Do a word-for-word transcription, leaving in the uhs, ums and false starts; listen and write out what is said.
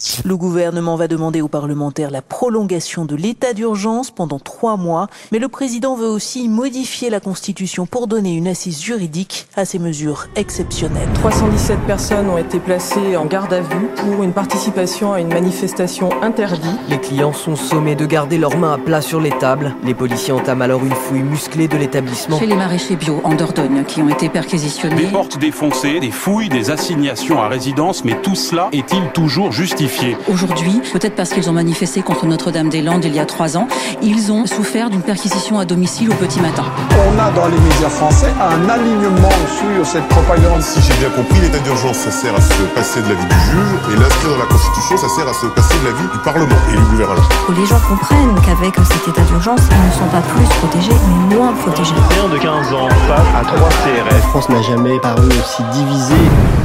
Le gouvernement va demander aux parlementaires la prolongation de l'état d'urgence pendant trois mois. Mais le président veut aussi modifier la Constitution pour donner une assise juridique à ces mesures exceptionnelles. trois cent dix-sept personnes ont été placées en garde à vue pour une participation à une manifestation interdite. Les clients sont sommés de garder leurs mains à plat sur les tables. Les policiers entament alors une fouille musclée de l'établissement. Chez les maraîchers bio en Dordogne qui ont été perquisitionnés. Des portes défoncées, des fouilles, des assignations à résidence, mais tout cela est-il toujours justifié ? Aujourd'hui, peut-être parce qu'ils ont manifesté contre Notre-Dame-des-Landes il y a trois ans, ils ont souffert d'une perquisition à domicile au petit matin. On a dans les médias français un alignement sur cette propagande. Si j'ai bien compris, l'état d'urgence, ça sert à se passer de l'avis du juge, et l'inscrire dans la Constitution, ça sert à se passer de l'avis du Parlement et du gouvernement. Que les gens comprennent qu'avec cet état d'urgence, ils ne sont pas plus protégés, mais moins protégés. Un de quinze ans face à trois C R S. La France n'a jamais paru aussi divisée.